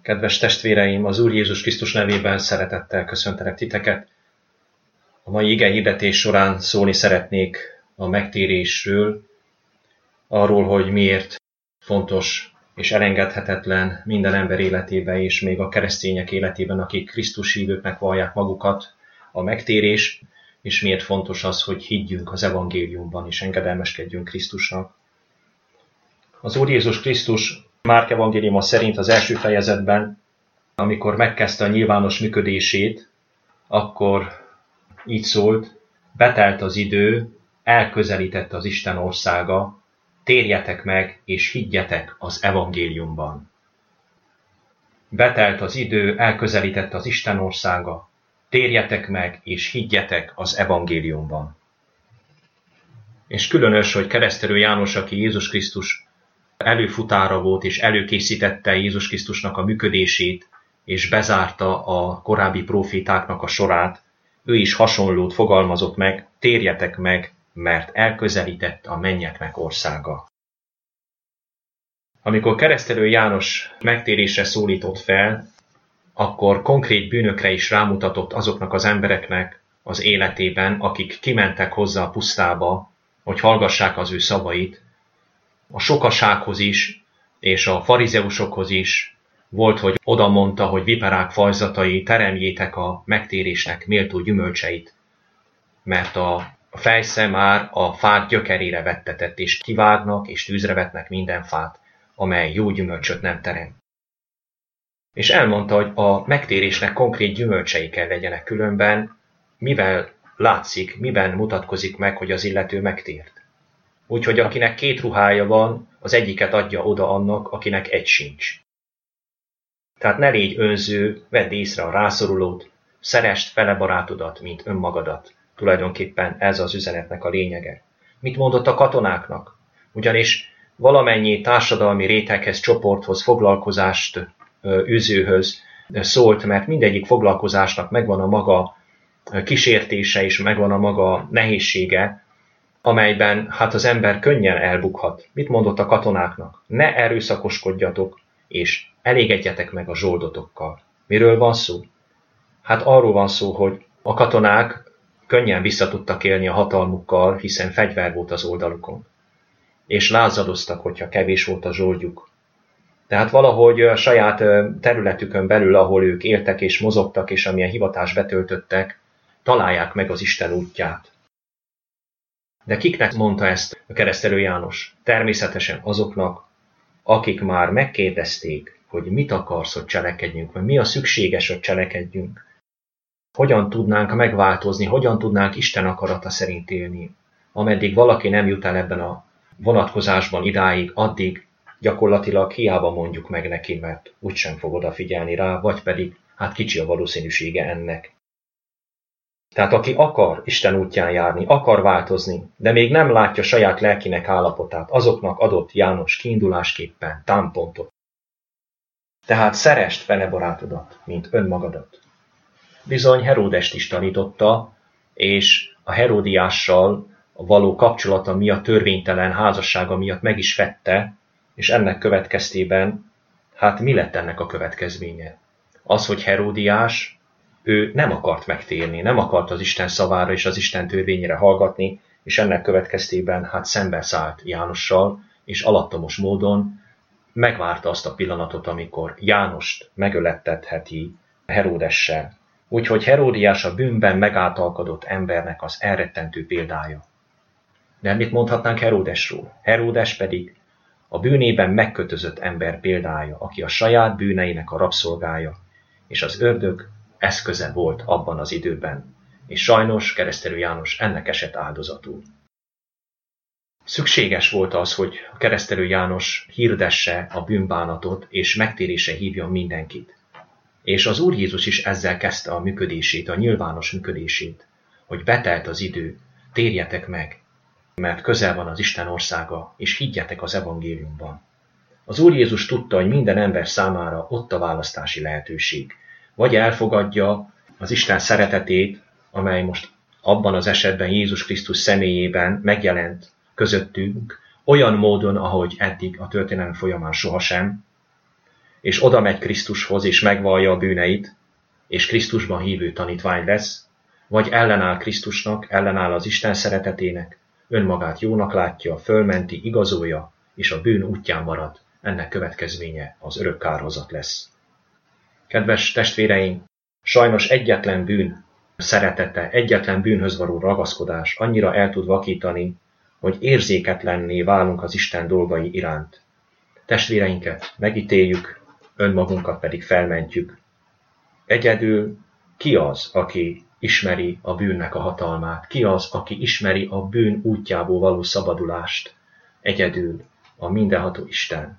Kedves testvéreim, az Úr Jézus Krisztus nevében szeretettel köszöntelek titeket. A mai igehirdetés során szólni szeretnék a megtérésről, arról, hogy miért fontos és elengedhetetlen minden ember életében és még a keresztények életében, akik Krisztus hívőknek vallják magukat, a megtérés, és miért fontos az, hogy higgyünk az evangéliumban és engedelmeskedjünk Krisztusnak. Az Úr Jézus Krisztus Márk evangéliuma szerint az első fejezetben, amikor megkezdte a nyilvános működését, akkor így szólt: betelt az idő, elközelített az Isten országa, térjetek meg és higgyetek az evangéliumban. Betelt az idő, elközelített az Isten országa, térjetek meg és higgyetek az evangéliumban. És különös, hogy Keresztelő János, aki Jézus Krisztus előfutára volt, és előkészítette Jézus Krisztusnak a működését, és bezárta a korábbi prófétáknak a sorát, ő is hasonlót fogalmazott meg: térjetek meg, mert elközelített a mennyeknek országa. Amikor Keresztelő János megtérésre szólított fel, akkor konkrét bűnökre is rámutatott azoknak az embereknek az életében, akik kimentek hozzá a pusztába, hogy hallgassák az ő szavait. A sokasághoz is, és a farizeusokhoz is volt, hogy oda mondta, hogy viperák fajzatai, teremjétek a megtérésnek méltó gyümölcseit, mert a fejsze már a fák gyökerére vettetett, és kivágnak és tűzre vetnek minden fát, amely jó gyümölcsöt nem terem. És elmondta, hogy a megtérésnek konkrét gyümölcsei kell legyenek, különben mivel látszik, miben mutatkozik meg, hogy az illető megtért. Úgyhogy akinek 2 ruhája van, az egyiket adja oda annak, akinek egy sincs. Tehát ne légy önző, vedd észre a rászorulót, szeresd fele barátodat, mint önmagadat. Tulajdonképpen ez az üzenetnek a lényege. Mit mondott a katonáknak? Ugyanis valamennyi társadalmi réteghez, csoporthoz, foglalkozást űzőhöz szólt, mert mindegyik foglalkozásnak megvan a maga kísértése és megvan a maga nehézsége, amelyben hát az ember könnyen elbukhat. Mit mondott a katonáknak? Ne erőszakoskodjatok, és elégedjetek meg a zsoldotokkal. Miről van szó? Hát arról van szó, hogy a katonák könnyen vissza tudtak élni a hatalmukkal, hiszen fegyver volt az oldalukon. És lázadoztak, hogyha kevés volt a zsoldjuk. Tehát valahogy a saját területükön belül, ahol ők éltek és mozogtak, és amilyen hivatást betöltöttek, találják meg az Isten útját. De kiknek mondta ezt a Keresztelő János? Természetesen azoknak, akik már megkérdezték, hogy mit akarsz, hogy cselekedjünk, vagy mi a szükséges, hogy cselekedjünk. Hogyan tudnánk megváltozni, hogyan tudnánk Isten akarata szerint élni. Ameddig valaki nem jut el ebben a vonatkozásban idáig, addig gyakorlatilag hiába mondjuk meg neki, mert úgysem fog odafigyelni rá, vagy pedig hát kicsi a valószínűsége ennek. Tehát aki akar Isten útján járni, akar változni, de még nem látja saját lelkinek állapotát, azoknak adott János kiindulásképpen támpontot. Tehát szeresd fele barátodat, mint önmagadat. Bizony Heródest is tanította, és a Heródiással való kapcsolata miatt, törvénytelen házassága miatt meg is vette, és ennek következtében, hát mi lett ennek a következménye? Az, hogy Heródiás, ő nem akart megtérni, nem akart az Isten szavára és az Isten törvényére hallgatni, és ennek következtében hát szembeszállt Jánossal, és alattomos módon megvárta azt a pillanatot, amikor Jánost megölettetheti Heródessel. Úgyhogy Heródiás a bűnben megáltalkodott embernek az elrettentő példája. De mit mondhatnánk Heródesról? Heródes pedig a bűnében megkötözött ember példája, aki a saját bűneinek a rabszolgája, és az ördög eszköze volt abban az időben, és sajnos Keresztelő János ennek esett áldozatul. Szükséges volt az, hogy a Keresztelő János hirdesse a bűnbánatot, és megtérésre hívjon mindenkit. És az Úr Jézus is ezzel kezdte a működését, a nyilvános működését, hogy betelt az idő, térjetek meg, mert közel van az Isten országa, és higgyetek az evangéliumban. Az Úr Jézus tudta, hogy minden ember számára ott a választási lehetőség. Vagy elfogadja az Isten szeretetét, amely most abban az esetben Jézus Krisztus személyében megjelent közöttünk, olyan módon, ahogy eddig a történelem folyamán sohasem, és oda megy Krisztushoz, és megvallja a bűneit, és Krisztusban hívő tanítvány lesz, vagy ellenáll Krisztusnak, ellenáll az Isten szeretetének, önmagát jónak látja, fölmenti, igazolja, és a bűn útján marad, ennek következménye az örök kárhozat lesz. Kedves testvéreim, sajnos egyetlen bűn szeretete, egyetlen bűnhöz való ragaszkodás annyira el tud vakítani, hogy érzéketlenné válunk az Isten dolgai iránt. Testvéreinket megítéljük, önmagunkat pedig felmentjük. Egyedül ki az, aki ismeri a bűnnek a hatalmát? Ki az, aki ismeri a bűn útjából való szabadulást? Egyedül a mindenható Isten.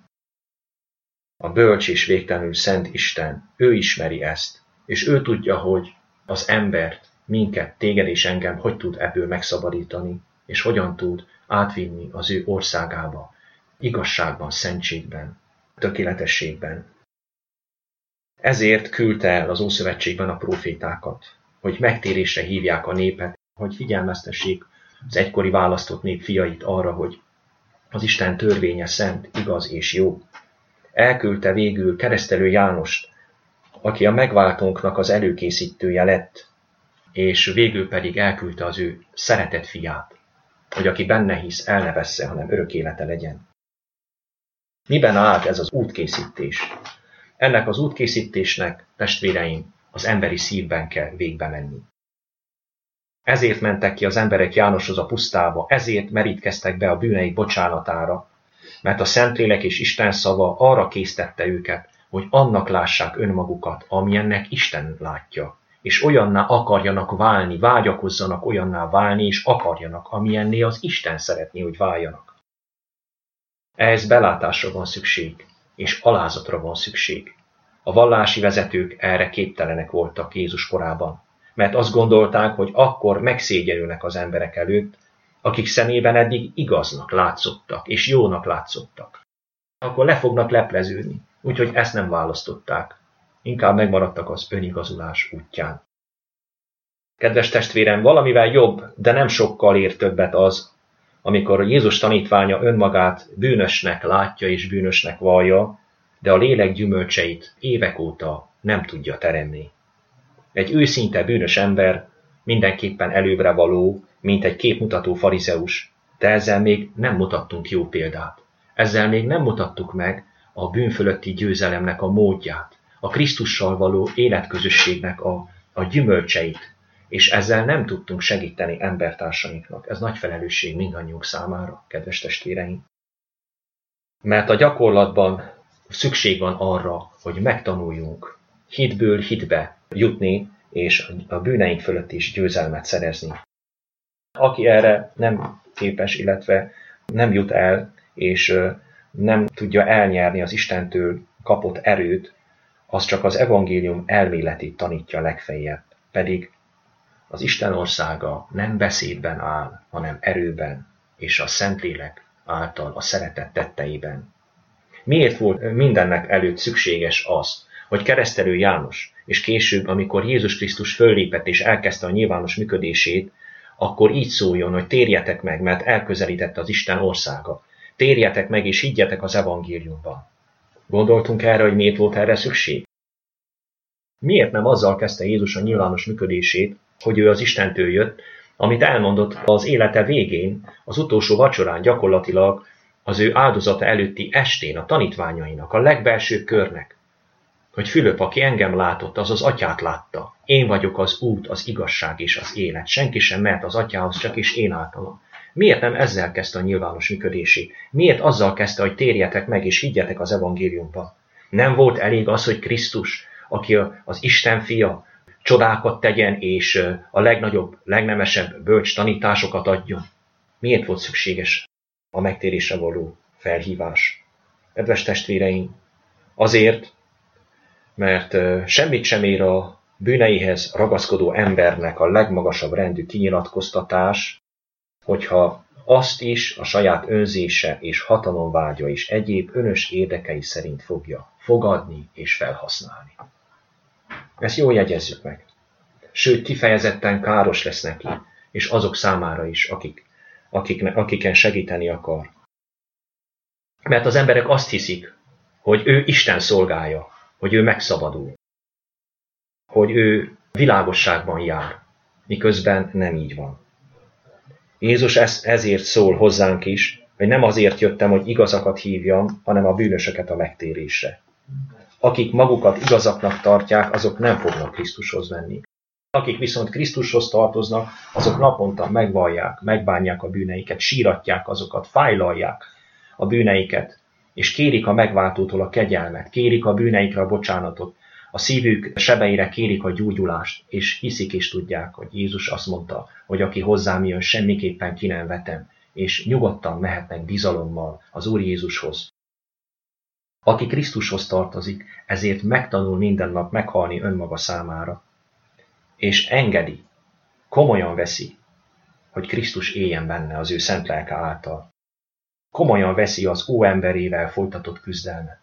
A bölcs és végtelenül szent Isten. Ő ismeri ezt, és ő tudja, hogy az embert, minket, téged és engem hogy tud ebből megszabadítani, és hogyan tud átvinni az ő országába, igazságban, szentségben, tökéletességben. Ezért küldte el az Ószövetségben a prófétákat, hogy megtérésre hívják a népet, hogy figyelmeztessék az egykori választott nép fiait arra, hogy az Isten törvénye szent, igaz és jó. Elküldte végül Keresztelő Jánost, aki a megváltónknak az előkészítője lett, és végül pedig elküldte az ő szeretett fiát, hogy aki benne hisz, el ne vessze, hanem örök élete legyen. Miben állt ez az útkészítés? Ennek az útkészítésnek, testvéreim, az emberi szívben kell végbe menni. Ezért mentek ki az emberek Jánoshoz a pusztába, ezért merítkeztek be a bűneik bocsánatára, mert a Szentlélek és Isten szava arra késztette őket, hogy annak lássák önmagukat, amilyennek Isten látja, és olyanná akarjanak válni, vágyakozzanak olyanná válni, és akarjanak, amilyenné az Isten szeretné, hogy váljanak. Ehhez belátásra van szükség, és alázatra van szükség. A vallási vezetők erre képtelenek voltak Jézus korában, mert azt gondolták, hogy akkor megszégyenülnek az emberek előtt, akik szemében eddig igaznak látszottak, és jónak látszottak. Akkor le fognak lepleződni, úgyhogy ezt nem választották. Inkább megmaradtak az önigazulás útján. Kedves testvérem, valamivel jobb, de nem sokkal ér többet az, amikor Jézus tanítványa önmagát bűnösnek látja és bűnösnek vallja, de a lélek gyümölcseit évek óta nem tudja teremni. Egy őszinte bűnös ember mindenképpen előbbre való, mint egy képmutató farizeus, de ezzel még nem mutattunk jó példát. Ezzel még nem mutattuk meg a bűn fölötti győzelemnek a módját, a Krisztussal való életközösségnek a gyümölcseit, és ezzel nem tudtunk segíteni embertársainknak. Ez nagy felelősség mindannyiunk számára, kedves testvéreim. Mert a gyakorlatban szükség van arra, hogy megtanuljunk hitből hitbe jutni, és a bűneink fölött is győzelmet szerezni. Aki erre nem képes, illetve nem jut el, és nem tudja elnyerni az Istentől kapott erőt, az csak az evangélium elméletét tanítja legfeljebb. Pedig az Isten országa nem beszédben áll, hanem erőben, és a Szentlélek által a szeretet tetteiben. Miért volt mindennek előtt szükséges az, hogy Keresztelő János, és később, amikor Jézus Krisztus föllépett és elkezdte a nyilvános működését, akkor így szóljon, hogy térjetek meg, mert elközelített az Isten országa. Térjetek meg és higgyetek az evangéliumban. Gondoltunk erre, hogy miért volt erre szükség? Miért nem azzal kezdte Jézus a nyilvános működését, hogy ő az Istentől jött, amit elmondott az élete végén, az utolsó vacsorán, gyakorlatilag az ő áldozata előtti estén a tanítványainak, a legbelsőbb körnek, hogy Fülöp, aki engem látott, az az Atyát látta. Én vagyok az út, az igazság és az élet. Senki sem mehet az Atyához, csak is én általam. Miért nem ezzel kezdte a nyilvános működését? Miért azzal kezdte, hogy térjetek meg és higgyetek az evangéliumban? Nem volt elég az, hogy Krisztus, aki az Isten fia, csodákat tegyen, és a legnagyobb, legnemesebb bölcs tanításokat adjon? Miért volt szükséges a megtérésre való felhívás? Kedves testvéreim, azért, mert semmit sem ér a bűneihez ragaszkodó embernek a legmagasabb rendű kinyilatkoztatás, hogyha azt is a saját önzése és hatalomvágya és egyéb önös érdekei szerint fogja fogadni és felhasználni. Ezt jól jegyezzük meg. Sőt, kifejezetten káros lesz neki, és azok számára is, akiken segíteni akar. Mert az emberek azt hiszik, hogy ő Isten szolgája, hogy ő megszabadul, hogy ő világosságban jár, miközben nem így van. Jézus ezért szól hozzánk is, hogy nem azért jöttem, hogy igazakat hívjam, hanem a bűnösöket a megtérésre. Akik magukat igazaknak tartják, azok nem fognak Krisztushoz menni. Akik viszont Krisztushoz tartoznak, azok naponta megvallják, megbánják a bűneiket, síratják azokat, fájlalják a bűneiket, és kérik a megváltótól a kegyelmet, kérik a bűneikre a bocsánatot, a szívük sebeire kérik a gyógyulást, és hiszik és tudják, hogy Jézus azt mondta, hogy aki hozzám jön, semmiképpen ki nem vetem, és nyugodtan mehetnek bizalommal az Úr Jézushoz. Aki Krisztushoz tartozik, ezért megtanul minden nap meghalni önmaga számára, és engedi, komolyan veszi, hogy Krisztus éljen benne az ő szent lelke által. Komolyan veszi az óemberével folytatott küzdelmet.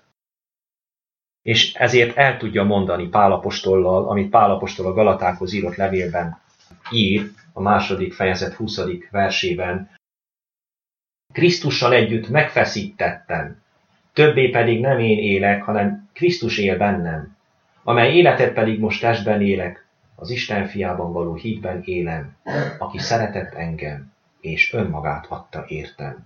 És ezért el tudja mondani Pál apostollal, amit Pál apostol a Galatákhoz írott levélben ír, a 2. fejezet 20. versében. Krisztussal együtt megfeszítettem, többé pedig nem én élek, hanem Krisztus él bennem, amely életet pedig most testben élek, az Isten fiában való hitben élem, aki szeretett engem, és önmagát adta értem.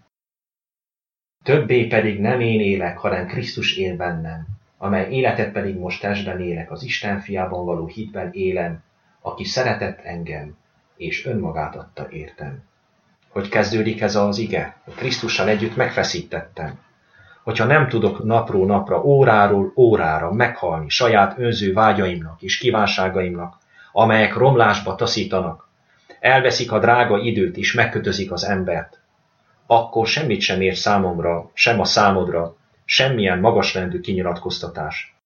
Többé pedig nem én élek, hanem Krisztus él bennem, amely életet pedig most testben élek, az Isten fiában való hitben élem, aki szeretett engem, és önmagát adta értem. Hogy kezdődik ez az ige? Krisztussal együtt megfeszítettem. Hogyha nem tudok napról napra, óráról órára meghalni saját önző vágyaimnak és kívánságaimnak, amelyek romlásba taszítanak, elveszik a drága időt és megkötözik az embert, akkor semmit sem ér számomra, sem a számodra, semmilyen magasrendű kinyilatkoztatás.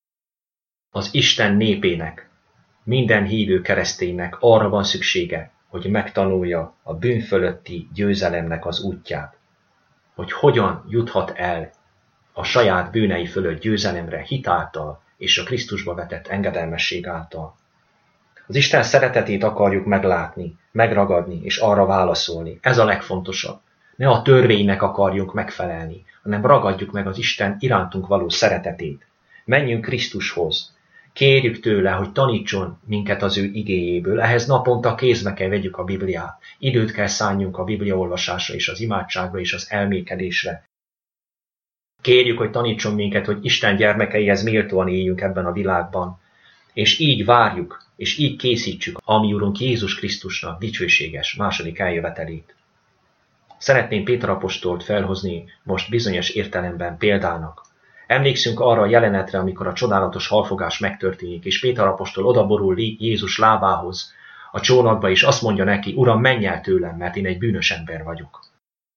Az Isten népének, minden hívő kereszténynek arra van szüksége, hogy megtanulja a bűn fölötti győzelemnek az útját, hogy hogyan juthat el a saját bűnei fölött győzelemre hit által és a Krisztusba vetett engedelmesség által. Az Isten szeretetét akarjuk meglátni, megragadni és arra válaszolni. Ez a legfontosabb. Ne a törvénynek akarjunk megfelelni, hanem ragadjuk meg az Isten irántunk való szeretetét. Menjünk Krisztushoz. Kérjük tőle, hogy tanítson minket az ő igéjéből. Ehhez naponta kézbe kell vegyük a Bibliát. Időt kell szánjunk a Bibliaolvasásra és az imádságra és az elmékedésre. Kérjük, hogy tanítson minket, hogy Isten gyermekeihez méltóan éljünk ebben a világban. És így várjuk, és így készítsük a mi Urunk Jézus Krisztusnak dicsőséges második eljövetelét. Szeretném Péter apostolt felhozni most bizonyos értelemben példának. Emlékszünk arra a jelenetre, amikor a csodálatos halfogás megtörténik, és Péter apostol odaborul Jézus lábához a csónakba, és azt mondja neki, Uram, menj el tőlem, mert én egy bűnös ember vagyok.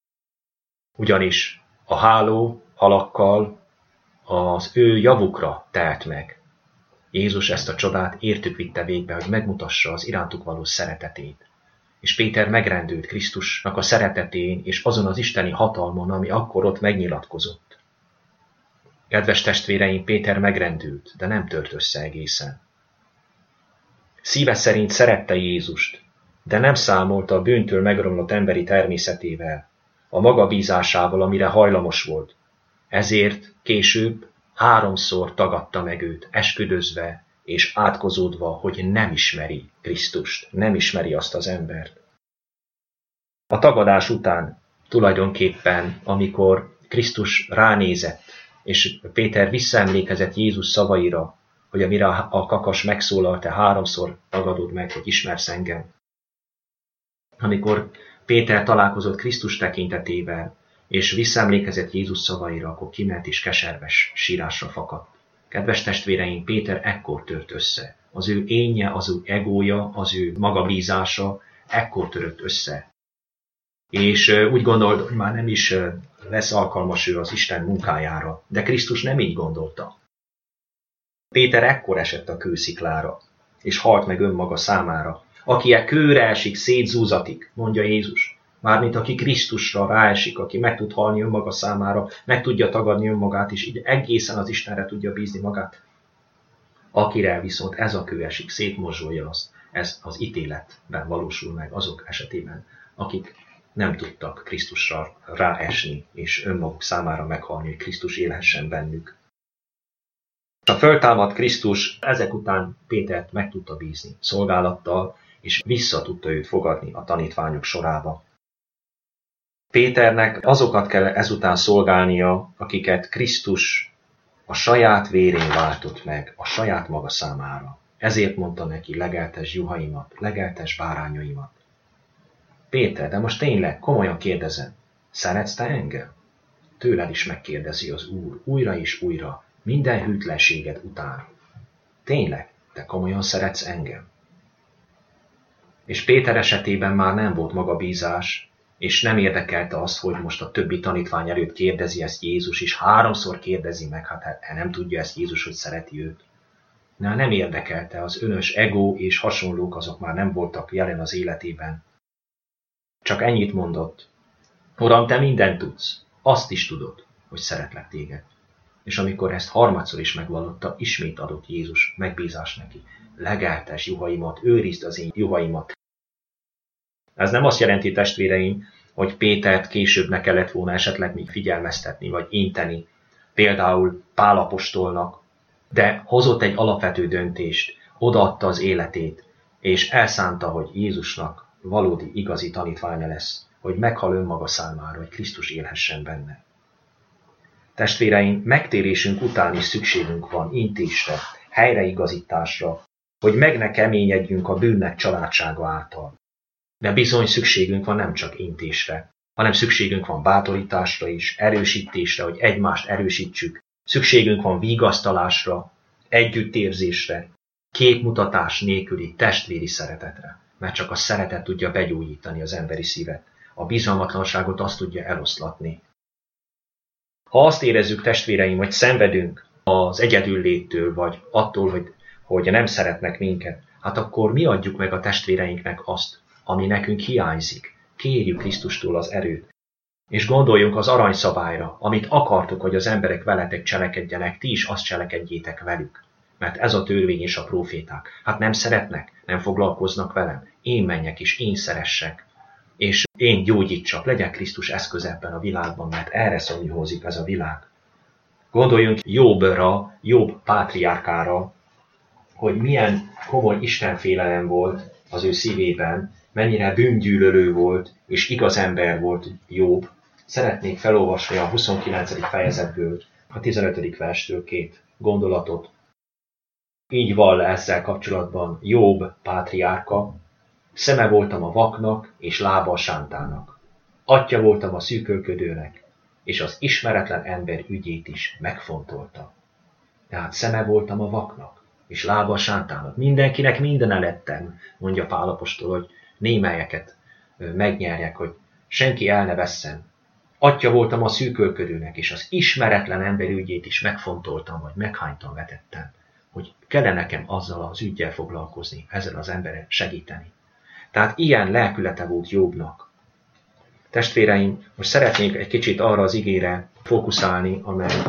Ugyanis a háló halakkal az ő javukra telt meg. Jézus ezt a csodát értük vitte végbe, hogy megmutassa az irántuk való szeretetét. És Péter megrendült Krisztusnak a szeretetén és azon az isteni hatalmon, ami akkor ott megnyilatkozott. Kedves testvéreim, Péter megrendült, de nem tört össze egészen. Szíve szerint szerette Jézust, de nem számolta a bűntől megromlott emberi természetével, a magabízásával, amire hajlamos volt. Ezért később 3-szor tagadta meg őt, esküdözve és átkozódva, hogy nem ismeri Krisztust, nem ismeri azt az embert. A tagadás után tulajdonképpen, amikor Krisztus ránézett, és Péter visszaemlékezett Jézus szavaira, hogy amire a kakas megszólal, te 3-szor tagadod meg, hogy ismersz engem. Amikor Péter találkozott Krisztus tekintetével, és visszaemlékezett Jézus szavaira, akkor kiment és keserves sírásra fakadt. Kedves testvéreim, Péter ekkor tört össze. Az ő énje, az ő egója, az ő magabízása ekkor törött össze. És úgy gondolt, hogy már nem is lesz alkalmas ő az Isten munkájára, de Krisztus nem így gondolta. Péter ekkor esett a kősziklára, és halt meg önmaga számára. Aki e kőre esik, szétzúzatik, mondja Jézus. Mármint aki Krisztusra ráesik, aki meg tud halni önmaga számára, meg tudja tagadni önmagát, és így egészen az Istenre tudja bízni magát. Akire viszont ez a kő esik, szétmorzsolja azt, ez az ítéletben valósul meg azok esetében, akik nem tudtak Krisztusra ráesni, és önmaguk számára meghalni, hogy Krisztus élhessen bennük. A föltámadt Krisztus ezek után Pétert meg tudta bízni szolgálattal, és vissza tudta őt fogadni a tanítványok sorába. Péternek azokat kell ezután szolgálnia, akiket Krisztus a saját vérén váltott meg, a saját maga számára. Ezért mondta neki, legeltes juhaimat, legeltes bárányaimat. Péter, de most tényleg, komolyan kérdezem, szeretsz te engem? Tőled is megkérdezi az Úr, újra és újra, minden hűtlenséged után. Tényleg, te komolyan szeretsz engem? És Péter esetében már nem volt magabízás, és nem érdekelte azt, hogy most a többi tanítvány előtt kérdezi ezt Jézus, és 3-szor kérdezi meg, hát nem tudja ezt Jézus, hogy szereti őt. Nem érdekelte, az önös ego és hasonlók azok már nem voltak jelen az életében. Csak ennyit mondott. Uram, te mindent tudsz, azt is tudod, hogy szeretlek téged. És amikor ezt 3-szor is megvallotta, ismét adott Jézus megbízást neki. Legeltes juhaimat, őrizd az én juhaimat. Ez nem azt jelenti, testvéreim, hogy Pétert később ne kellett volna esetleg még figyelmeztetni, vagy inteni, például Pál apostolnak, de hozott egy alapvető döntést, odaadta az életét, és elszánta, hogy Jézusnak valódi, igazi tanítványa lesz, hogy meghal önmaga számára, hogy Krisztus élhessen benne. Testvéreim, megtérésünk után is szükségünk van intésre, helyreigazításra, hogy meg ne keményedjünk a bűnnek családsága által. De bizony szükségünk van nem csak intésre, hanem szükségünk van bátorításra is, erősítésre, hogy egymást erősítsük. Szükségünk van vigasztalásra, együttérzésre, képmutatás nélküli testvéri szeretetre, mert csak a szeretet tudja begyógyítani az emberi szívet. A bizalmatlanságot azt tudja eloszlatni. Ha azt érezzük, testvéreim, hogy szenvedünk az egyedülléttől, vagy attól, hogy nem szeretnek minket, hát akkor mi adjuk meg a testvéreinknek azt, ami nekünk hiányzik. Kérjük Krisztustól az erőt. És gondoljunk az aranyszabályra, amit akartok, hogy az emberek veletek cselekedjenek, ti is azt cselekedjétek velük. Mert ez a törvény és a próféták. Hát nem szeretnek, nem foglalkoznak velem. Én menjek és én szeressek. És én gyógyítsak, legyek Krisztus eszköz ebben a világban, mert erre szomjúhozik ez a világ. Gondoljunk Jobbra, Jobb pátriárkára, hogy milyen komoly istenfélelem volt az ő szívében, mennyire bűngyűlölő volt, és igaz ember volt Jobb. Szeretnék felolvasni a 29. fejezetből, a 15. verstől 2 gondolatot. Így vall ezzel kapcsolatban Jobb pátriárka: szeme voltam a vaknak, és lába a sántának. Atya voltam a szűkölködőnek, és az ismeretlen ember ügyét is megfontolta. Tehát szeme voltam a vaknak, és lába a sántának. Mindenkinek mindene lettem, mondja Pál apostol, hogy némelyeket megnyerjek, hogy senki el ne vesszen. Atya voltam a szűkölködőnek, és az ismeretlen ember ügyét is megfontoltam, vagy meghánytam, vetettem, hogy kellene nekem azzal az üggyel foglalkozni, ezzel az emberrel segíteni. Tehát ilyen lelkülete volt Jobbnak. Testvéreim, most szeretnénk egy kicsit arra az igére fókuszálni, amely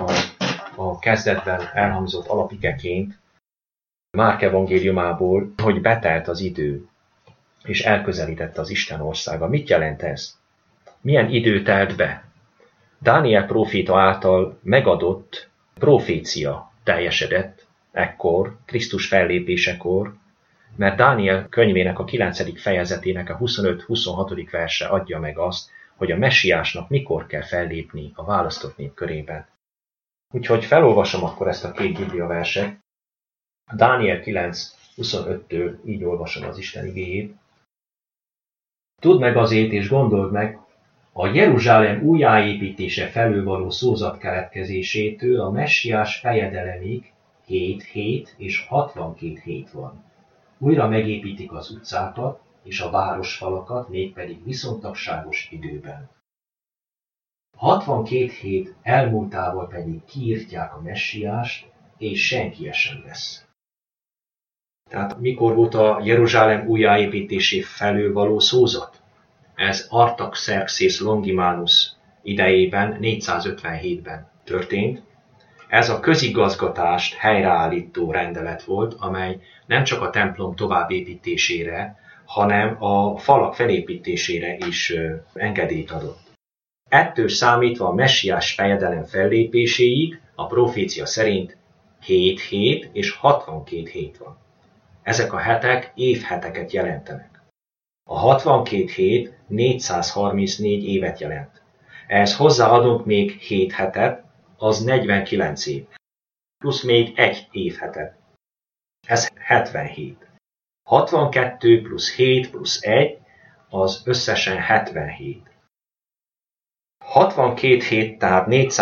a kezdetben elhangzott alapikeként, Márk evangéliumából, hogy betelt az idő, és elközelített az Isten országa. Mit jelent ez? Milyen idő telt be? Dániel próféta által megadott profécia teljesedett ekkor, Krisztus fellépésekor, mert Dániel könyvének a 9. fejezetének a 25-26. verse adja meg azt, hogy a messiásnak mikor kell fellépni a választott nép körében. Úgyhogy felolvasom akkor ezt a 2 Biblia verset. Dániel 9.25-től így olvasom az Isten igéjét. Tudd meg azért és gondold meg, a Jeruzsálem újjáépítése felől való szózat keletkezésétől a messiás fejedelemig 7 hét és 62 hét van. Újra megépítik az utcákat és a városfalakat, mégpedig viszontagságos időben. 62 hét elmúltával pedig kiírtják a messiást, és senki sem lesz. Tehát mikor volt a Jeruzsálem újjáépítésé felől való szózat? Ez Artaxerxes Longimanus idejében, 457-ben történt. Ez a közigazgatást helyreállító rendelet volt, amely nem csak a templom továbbépítésére, hanem a falak felépítésére is engedélyt adott. Ettől számítva a messiás fejedelem fellépéséig a profécia szerint 7 hét és 62 hét van. Ezek a hetek évheteket jelentenek. A 62 hét 434 évet jelent. Ehhez hozzáadunk még 7 hetet, az 49 év. Plusz még egy évhetet. Ez 77. 62 plusz 7 plusz 1, az összesen 77. 62 hét tehát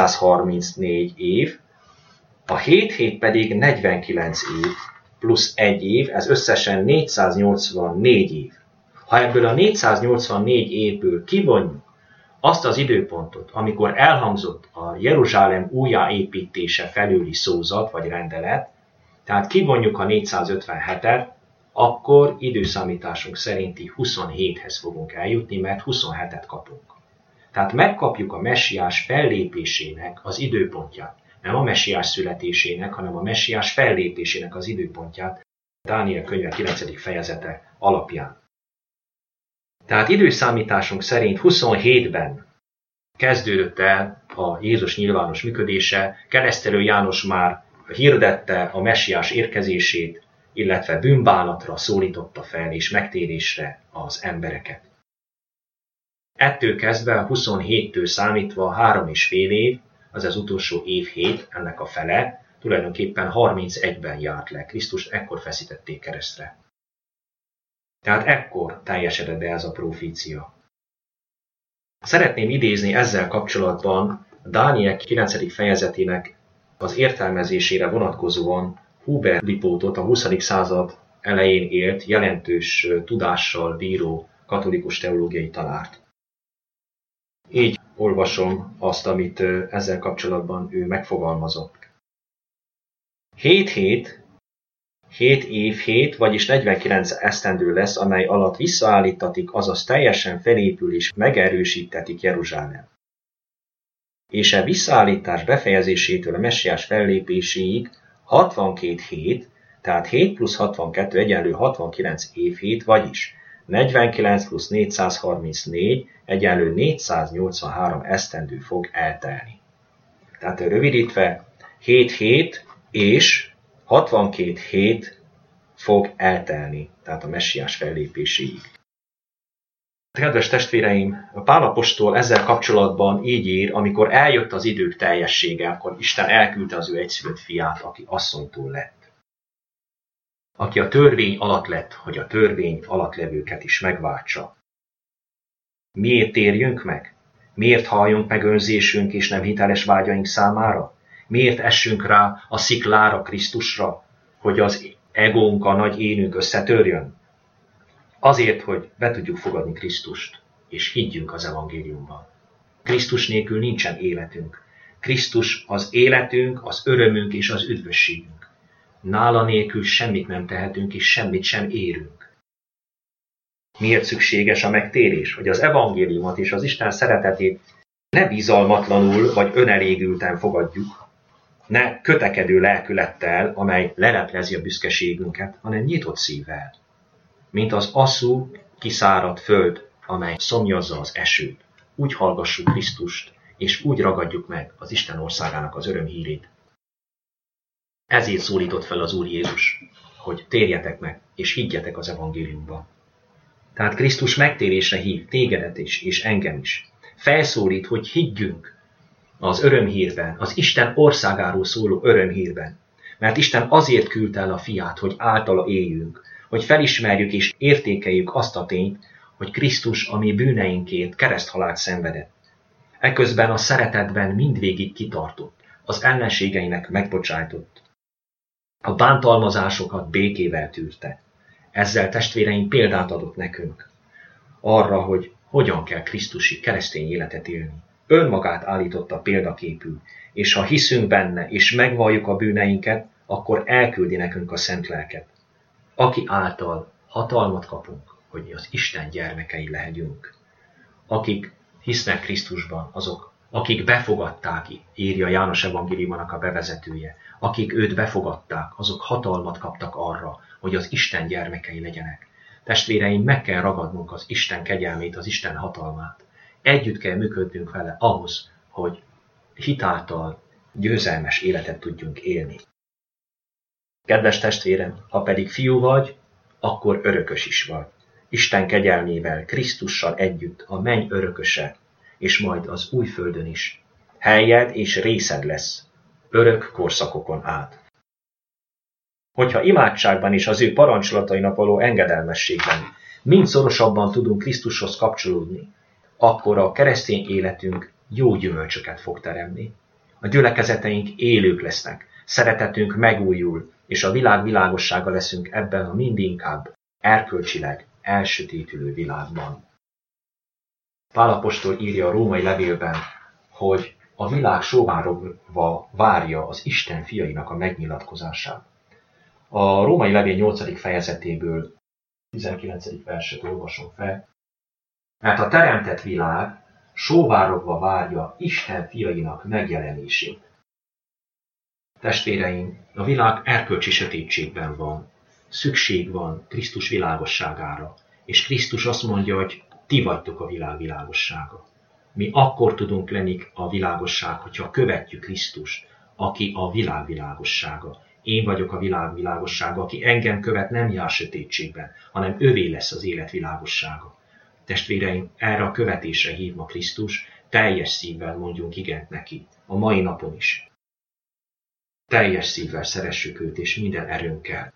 434 év, a 7 hét pedig 49 év, plusz 1 év, ez összesen 484 év. Ha ebből a 484 évből kivonjuk azt az időpontot, amikor elhangzott a Jeruzsálem újjáépítése felüli szózat vagy rendelet, tehát kivonjuk a 457-et, akkor időszámításunk szerinti 27-hez fogunk eljutni, mert 27-et kapunk. Tehát megkapjuk a messiás fellépésének az időpontját. Nem a messiás születésének, hanem a messiás fellépésének az időpontját Dániel könyve 9. fejezete alapján. Tehát időszámításunk szerint 27-ben kezdődött el a Jézus nyilvános működése, Keresztelő János már hirdette a messiás érkezését, illetve bűnbánatra szólította fel és megtérésre az embereket. Ettől kezdve a 27-től számítva 3,5 év, az az utolsó évhét, ennek a fele, tulajdonképpen 31-ben járt le. Krisztust ekkor feszítették keresztre. Tehát ekkor teljesedett be ez a profécia. Szeretném idézni ezzel kapcsolatban Dániel 9. fejezetének az értelmezésére vonatkozóan Huber Lipótot, a 20. század elején élt, jelentős tudással bíró katolikus teológiai tanárt. Így olvasom azt, amit ezzel kapcsolatban ő megfogalmazott. 7 hét, 7 évhét, vagyis 49 esztendő lesz, amely alatt visszaállítatik, azaz teljesen felépül és megerősítetik Jeruzsálem. És a visszaállítás befejezésétől a messiás fellépéséig 62 hét, tehát 7 plusz 62 egyenlő 69 évhét, vagyis 49 plusz 434 egyenlő 483 esztendő fog eltelni. Tehát rövidítve 7 hét és 62 hét fog eltelni, tehát a messiás fellépéséig. Kedves testvéreim, Pál apostol ezzel kapcsolatban így ír, amikor eljött az idők teljessége, akkor Isten elküldte az ő egyszülött fiát, aki asszonytól lett. Aki a törvény alatt lett, hogy a törvény alatt levőket is megváltsa. Miért térjünk meg? Miért halljunk meg önzésünk és nem hiteles vágyaink számára? Miért essünk rá a sziklára, Krisztusra, hogy az egónk, a nagy énünk összetörjön? Azért, hogy be tudjuk fogadni Krisztust, és higgyünk az evangéliumban. Krisztus nélkül nincsen életünk. Krisztus az életünk, az örömünk és az üdvösségünk. Nála nélkül semmit nem tehetünk, és semmit sem érünk. Miért szükséges a megtérés? Hogy az evangéliumot és az Isten szeretetét ne bizalmatlanul vagy önelégülten fogadjuk, ne kötekedő lelkülettel, amely leleplezi a büszkeségünket, hanem nyitott szívvel. Mint az asszú, kiszáradt föld, amely szomjazza az esőt. Úgy hallgassuk Krisztust, és úgy ragadjuk meg az Isten országának az örömhírét. Ezért szólított fel az Úr Jézus, hogy térjetek meg, és higgyetek az evangéliumba. Tehát Krisztus megtérésre hív tégedet is, és engem is. Felszólít, hogy higgyünk az örömhírben, az Isten országáról szóló örömhírben. Mert Isten azért küldte el a fiát, hogy általa éljünk, hogy felismerjük és értékeljük azt a tényt, hogy Krisztus a mi bűneinkért kereszthalált szenvedett. Eközben a szeretetben mindvégig kitartott, az ellenségeinek megbocsájtott. A bántalmazásokat békével tűrte. Ezzel testvéreim példát adott nekünk arra, hogy hogyan kell krisztusi keresztény életet élni. Önmagát állította példaképül, és ha hiszünk benne, és megvalljuk a bűneinket, akkor elküldi nekünk a szent lelket, aki által hatalmat kapunk, hogy az Isten gyermekei lehegyünk. Akik hisznek Krisztusban, azok, akik befogadták, írja János evangéliumának a bevezetője, akik őt befogadták, azok hatalmat kaptak arra, hogy az Isten gyermekei legyenek. Testvéreim, meg kell ragadnunk az Isten kegyelmét, az Isten hatalmát. Együtt kell működnünk vele ahhoz, hogy hitáltal győzelmes életet tudjunk élni. Kedves testvérem, ha pedig fiú vagy, akkor örökös is vagy. Isten kegyelmével, Krisztussal együtt a menny örököse, és majd az új földön is. Helyed és részed lesz, örök korszakokon át. Hogyha imádságban és az ő parancsolatainak való engedelmességben mind szorosabban tudunk Krisztushoz kapcsolódni, akkor a keresztény életünk jó gyümölcsöket fog teremni. A gyülekezeteink élők lesznek, szeretetünk megújul, és a világ világossága leszünk ebben a mindinkább erkölcsileg elsötétülő világban. Pál apostol írja a római levélben, hogy a világ sóvárogva várja az Isten fiainak a megnyilatkozását. A római levél 8. fejezetéből 19. verset olvasom fel. Mert a teremtett világ sóvárogva várja Isten fiainak megjelenését. Testvéreim, a világ erkölcsi sötétségben van. Szükség van Krisztus világosságára. És Krisztus azt mondja, hogy ti vagytok a világ világossága. Mi akkor tudunk lenni a világosság, hogyha követjük Krisztust, aki a világ világossága. Én vagyok a világ világossága, aki engem követ, nem jár sötétségben, hanem övé lesz az élet világossága. Testvéreim, erre a követésre hív ma Krisztus, teljes szívvel mondjunk igent neki, a mai napon is. Teljes szívvel szeressük őt, és minden erőnkkel.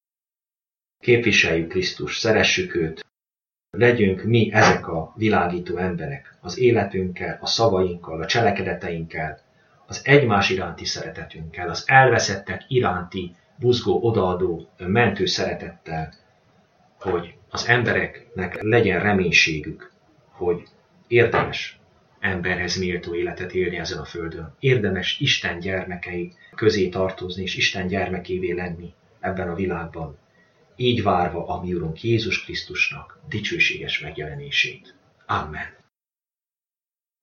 Képviseljük Krisztust, szeressük őt, legyünk mi ezek a világító emberek, az életünkkel, a szavainkkal, a cselekedeteinkkel, az egymás iránti szeretetünkkel, az elveszettek iránti buzgó, odaadó, mentő szeretettel, hogy az embereknek legyen reménységük, hogy érdemes emberhez méltó életet élni ezen a földön. Érdemes Isten gyermekei közé tartozni, és Isten gyermekévé lenni ebben a világban. Így várva a mi Urunk Jézus Krisztusnak dicsőséges megjelenését. Amen.